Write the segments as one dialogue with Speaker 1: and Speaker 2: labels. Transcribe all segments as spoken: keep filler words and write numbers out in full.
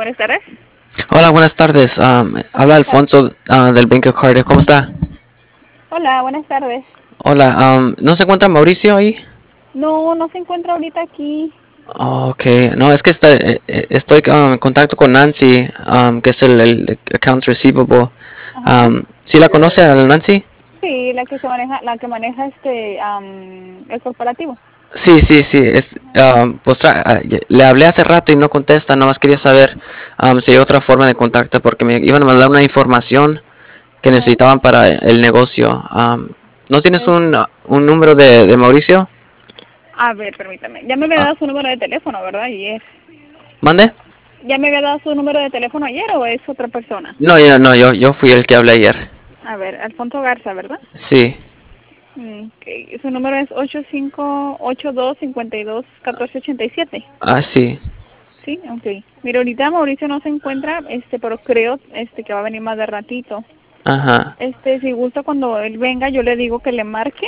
Speaker 1: buenas tardes.
Speaker 2: Hola, buenas tardes. Um, habla Alfonso uh, del Bank of Cardiff. ¿Cómo está?
Speaker 1: Hola, buenas tardes.
Speaker 2: Hola, um, ¿no se encuentra Mauricio ahí?
Speaker 1: No, no se encuentra ahorita aquí.
Speaker 2: Oh, ok, no, es que está, eh, eh, estoy um, en contacto con Nancy, um, que es el, el Accounts Receivable.
Speaker 1: Ajá.
Speaker 2: Um, ¿Sí la conoce a Nancy?
Speaker 1: Sí, la que se maneja, la que maneja este, am, el corporativo.
Speaker 2: Sí, sí, sí. Es, um, pues tra- ah, ya- le hablé hace rato y no contesta. Nomás quería saber um, si hay otra forma de contacto porque me iban a mandar una información que
Speaker 1: Ajá.
Speaker 2: necesitaban para el negocio. Um, ¿No tienes
Speaker 1: Es-
Speaker 2: un, un número de, de Mauricio?
Speaker 1: a ver, permítame. Ya me había
Speaker 2: Ah,
Speaker 1: dado su número de teléfono, ¿verdad? Ayer.
Speaker 2: ¿mande?
Speaker 1: ¿Ya me había dado su número de teléfono ayer o es otra persona?
Speaker 2: No, yo, no, yo, yo fui el que hablé ayer.
Speaker 1: A ver, Alfonso Garza, ¿verdad?
Speaker 2: Sí.
Speaker 1: Mm, ok. Su número es ocho cinco ocho dos cinco dos uno cuatro ocho siete.
Speaker 2: Ah, sí.
Speaker 1: Sí, ok. Mira, ahorita Mauricio no se encuentra, este, pero creo este que va a venir más de ratito.
Speaker 2: Ajá.
Speaker 1: Este, si gusta cuando él venga, yo le digo que le marque.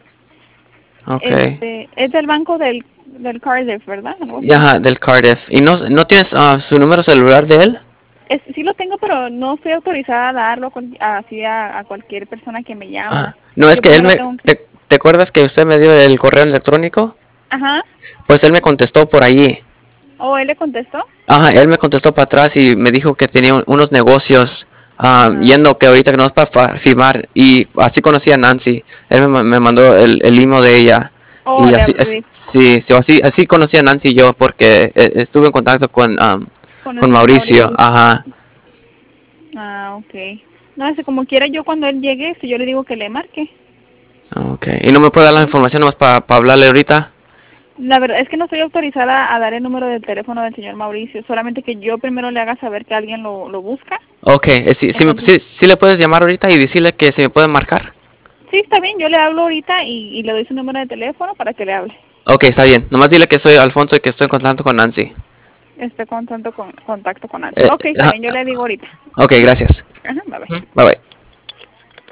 Speaker 2: Ok.
Speaker 1: Este, es del banco del, del Cardiff, ¿verdad? Algo
Speaker 2: Y
Speaker 1: así.
Speaker 2: ajá, del Cardiff. ¿Y no, no tienes ah, su número celular de él?
Speaker 1: Es, sí lo tengo, pero no estoy autorizada a darlo con- así a, a cualquier persona que me llama.
Speaker 2: Ah, no, es
Speaker 1: Yo
Speaker 2: que él
Speaker 1: primero
Speaker 2: me...
Speaker 1: tengo que...
Speaker 2: ¿Te, te acuerdas que usted me dio el correo electrónico?
Speaker 1: Ajá.
Speaker 2: Pues él me contestó por allí.
Speaker 1: ¿O él le contestó?
Speaker 2: Ajá, él me contestó para atrás y me dijo que tenía un- unos negocios ah,
Speaker 1: Ah,
Speaker 2: yendo que ahorita que no es para fa- firmar. Y así conocí a Nancy. Él me, ma- me mandó el, el email de ella.
Speaker 1: oh,
Speaker 2: Y
Speaker 1: le
Speaker 2: así, es-
Speaker 1: hablé
Speaker 2: sí, sí, así, así conocí a Nancy yo porque eh, estuve en contacto con, am,
Speaker 1: con el
Speaker 2: con
Speaker 1: señor
Speaker 2: Mauricio.
Speaker 1: Mauricio.
Speaker 2: Ajá.
Speaker 1: Ah, ok. No, ese como quiera yo cuando él llegue, si yo le digo que le marque.
Speaker 2: Okay. ¿Y no me puede dar la
Speaker 1: Sí.
Speaker 2: información nomás para hablarle ahorita?
Speaker 1: La verdad es que no estoy autorizada a dar el número de teléfono del señor Mauricio, solamente que yo primero le haga saber que alguien lo, lo busca.
Speaker 2: Ok, eh, sí, sí, me-
Speaker 1: Entonces,
Speaker 2: sí, sí le puedes llamar ahorita y decirle que se me puede marcar.
Speaker 1: sí, está bien, yo le hablo ahorita y, y le doy su número de teléfono para que le hable.
Speaker 2: Ok, está bien. Nomás dile que soy Alfonso y que estoy en contacto con Nancy.
Speaker 1: Esté con tanto con, contacto con alguien.
Speaker 2: Eh,
Speaker 1: Ok, está
Speaker 2: ajá,
Speaker 1: bien, yo le digo ahorita.
Speaker 2: ok, gracias.
Speaker 1: Ajá, bye bye.
Speaker 2: Bye bye.